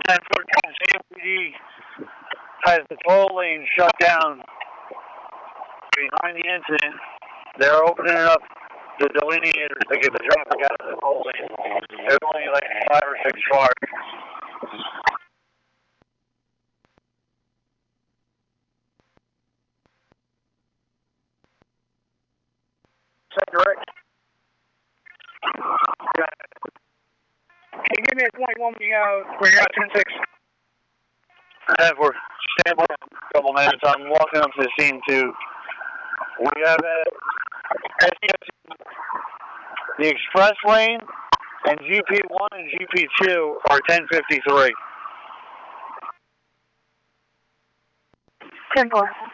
1014 CMPD has the toll lane shut down behind the incident. They're opening up the delineators to get the traffic out of the toll lane. There's only like 5 or 6 cars. Is that correct? Can you give me a 21 when you're at 10-6? We're standing by a couple minutes. I'm walking up to the scene too. We have the express lane and GP1 and GP2 are 1053. 10-4.